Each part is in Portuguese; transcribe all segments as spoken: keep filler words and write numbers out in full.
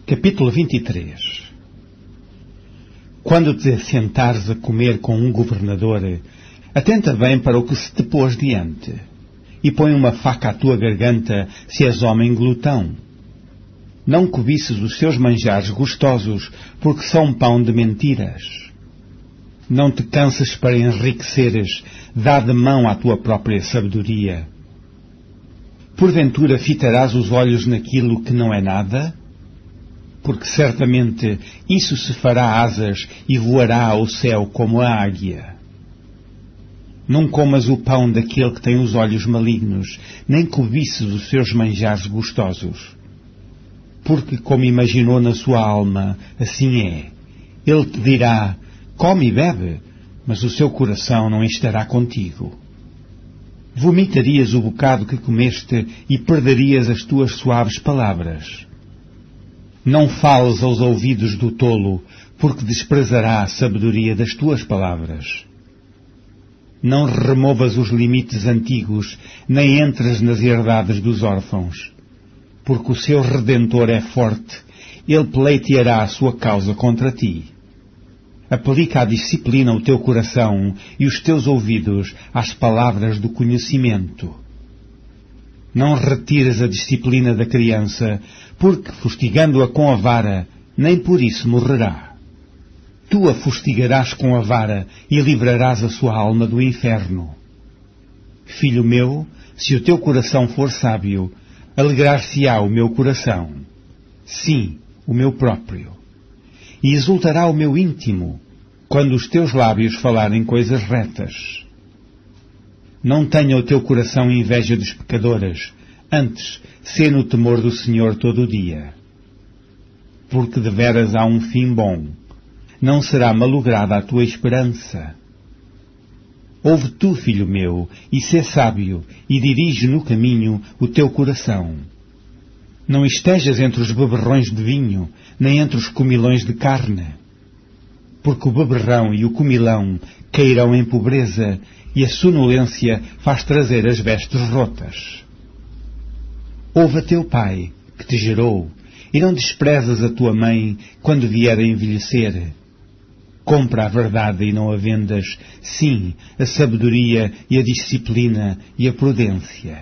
Capítulo vinte e três. Quando te assentares a comer com um governador, atenta bem para o que se te pôs diante, e põe uma faca à tua garganta, se és homem glutão. Não cobices os seus manjares gostosos, porque são pão de mentiras. Não te canses para enriqueceres, dá de mão à tua própria sabedoria. Porventura fitarás os olhos naquilo que não é nada? Porque certamente isso se fará asas e voará ao céu como a águia. Não comas o pão daquele que tem os olhos malignos, nem cobices os seus manjares gostosos. Porque, como imaginou na sua alma, assim é. Ele te dirá, come e bebe, mas o seu coração não estará contigo. Vomitarias o bocado que comeste e perderias as tuas suaves palavras. Não fales aos ouvidos do tolo, porque desprezará a sabedoria das tuas palavras. Não removas os limites antigos, nem entres nas herdades dos órfãos, porque o seu Redentor é forte, ele pleiteará a sua causa contra ti. Aplica a disciplina o teu coração e os teus ouvidos às palavras do conhecimento. Não retires a disciplina da criança, porque, fustigando-a com a vara, nem por isso morrerá. Tu a fustigarás com a vara e livrarás a sua alma do inferno. Filho meu, se o teu coração for sábio, alegrar-se-á o meu coração. Sim, o meu próprio. E exultará o meu íntimo, quando os teus lábios falarem coisas retas. Não tenha o teu coração inveja dos pecadores, antes, sê no temor do Senhor todo o dia. Porque deveras há um fim bom, não será malograda a tua esperança. Ouve tu, filho meu, e sê sábio, e dirige no caminho o teu coração. Não estejas entre os beberrões de vinho, nem entre os comilões de carne. Porque o beberrão e o comilão cairão em pobreza, e a sonolência faz trazer as vestes rotas. Ouve a teu pai, que te gerou, e não desprezas a tua mãe quando vier a envelhecer. Compra a verdade e não a vendas, sim, a sabedoria e a disciplina e a prudência.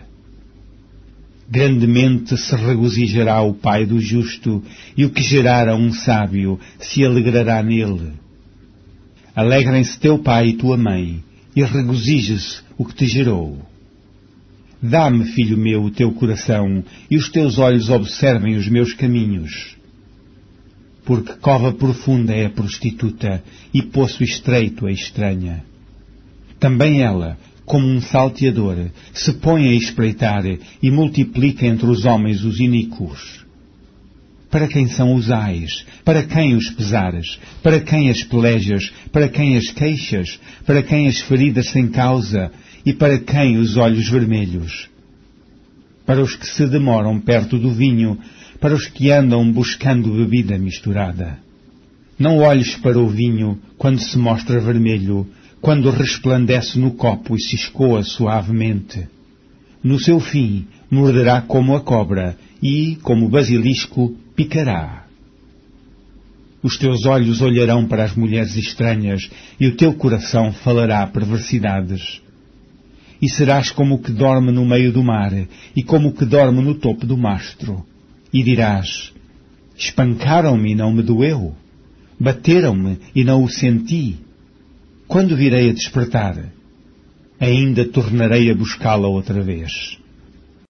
Grandemente se regozijará o pai do justo, e o que gerar a um sábio se alegrará nele. Alegrem-se teu pai e tua mãe, e regozije-se o que te gerou. Dá-me, filho meu, o teu coração, e os teus olhos observem os meus caminhos. Porque cova profunda é a prostituta, e poço estreito a estranha. Também ela, como um salteador, se põe a espreitar e multiplica entre os homens os iníquos. Para quem são os ais? Para quem os pesares? Para quem as pelejas? Para quem as queixas? Para quem as feridas sem causa? E para quem os olhos vermelhos? Para os que se demoram perto do vinho, para os que andam buscando bebida misturada. Não olhes para o vinho quando se mostra vermelho, quando resplandece no copo e se escoa suavemente. No seu fim, morderá como a cobra e, como o basilisco, picará. Os teus olhos olharão para as mulheres estranhas e o teu coração falará perversidades. E serás como o que dorme no meio do mar e como o que dorme no topo do mastro. E dirás, espancaram-me e não me doeu, bateram-me e não o senti. Quando virei a despertar, ainda tornarei a buscá-la outra vez.